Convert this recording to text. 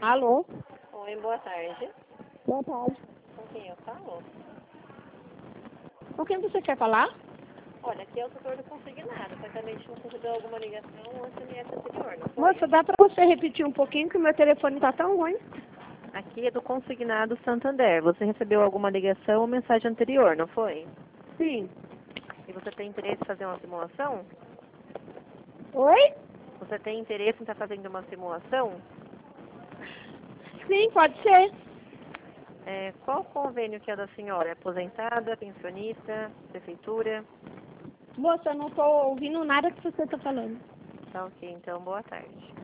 Alô? Oi, boa tarde. Boa tarde. Com quem eu falo? Com quem você quer falar? Olha, aqui é o setor do consignado. Só que a gente não recebeu alguma ligação ou SMS anterior, não foi? Moça, dá pra você repetir um pouquinho que o meu telefone tá tão ruim? Aqui é do consignado Santander. Você recebeu alguma ligação ou mensagem anterior, não foi? Sim. E você tem interesse em fazer uma simulação? Oi? Você tem interesse em estar fazendo uma simulação? Sim, pode ser. Qual convênio que é da senhora? É aposentada, pensionista, prefeitura? Moça, eu não tô ouvindo nada que você tá falando. Tá ok, então boa tarde.